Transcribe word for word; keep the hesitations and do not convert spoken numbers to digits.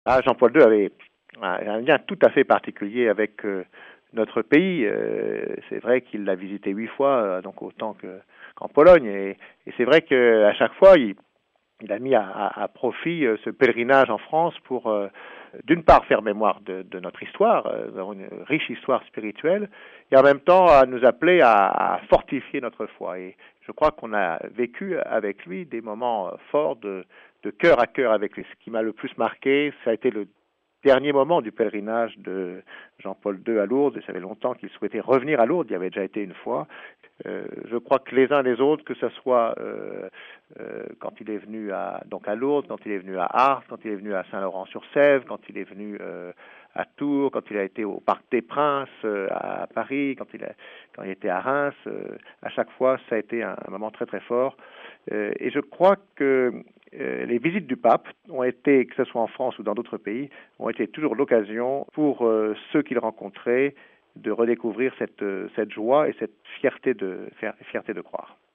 Ah, Jean-Paul deux avait un lien tout à fait particulier avec euh, notre pays. Euh, c'est vrai qu'il l'a visité huit fois, euh, donc autant que, qu'en Pologne. Et, et c'est vrai qu'à chaque fois, il, il a mis à, à, à profit euh, ce pèlerinage en France pour, euh, d'une part, faire mémoire de, de notre histoire, euh, nous avons une riche histoire spirituelle, et en même temps à nous appeler à, à fortifier notre foi. Et je crois qu'on a vécu avec lui des moments forts de, de cœur à cœur avec lui. Ce qui m'a le plus marqué, ça a été le dernier moment du pèlerinage de Jean-Paul deux à Lourdes. Ça fait longtemps qu'il souhaitait revenir à Lourdes, il y avait déjà été une fois. Euh, je crois que les uns les autres, que ce soit euh, euh, quand il est venu à, donc à Lourdes, quand il est venu à Ars, quand il est venu à Saint-Laurent-sur-Sèvre, quand il est venu euh, à Tours, quand il a été au Parc des Princes euh, à Paris, quand il, a, quand il était à Reims, euh, à chaque fois, ça a été un, un moment très très fort. Euh, et je crois que euh, les visites du pape ont été, que ce soit en France ou dans d'autres pays, ont été toujours l'occasion pour euh, ceux qu'il rencontrait de redécouvrir cette, cette joie et cette fierté de, fierté de croire.